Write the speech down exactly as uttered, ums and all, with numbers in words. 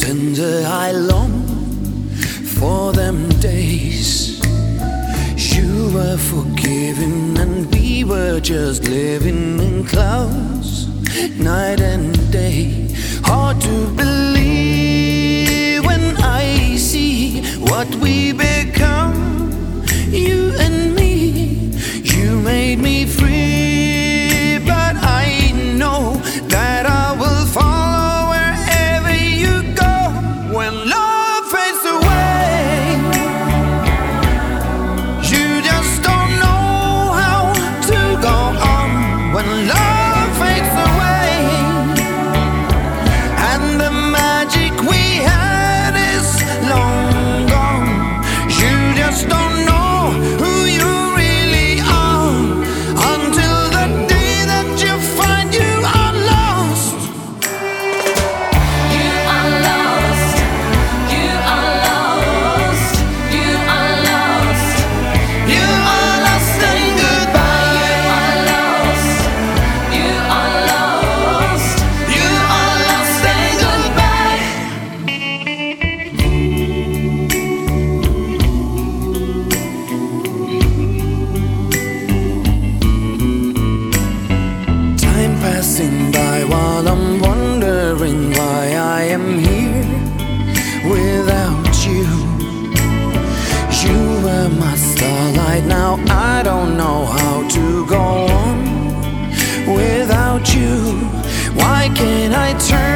Tender, I long for them days. You were forgiven and we were just living in clouds, night and day. Hard to believe when I see what we become, you and me. You made me free, but I know that I will follow wherever you go. When love fades away, you just don't know how to go on. When love fades away and the magic we had is long gone, you just don't know who you really are until the day that you find you are lost. You are lost. You are lost. You are lost. You are lost and goodbye. You are lost. You are lost. You are lost and goodbye. Time passing by while I'm wondering why I am here without you. You were my starlight, now I don't know how to go on without you. Why can't I turn